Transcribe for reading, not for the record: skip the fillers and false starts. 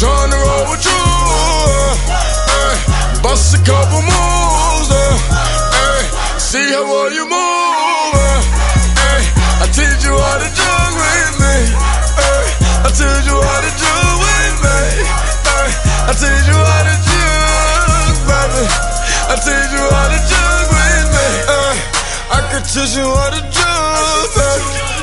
trying to roll with you. Bust a couple moves, see how well you move. I teach you how to jug with me. I teach you how to jug with me. I teach you how to jug, baby. I teach you how to jug with me. I can teach you how to jug, baby.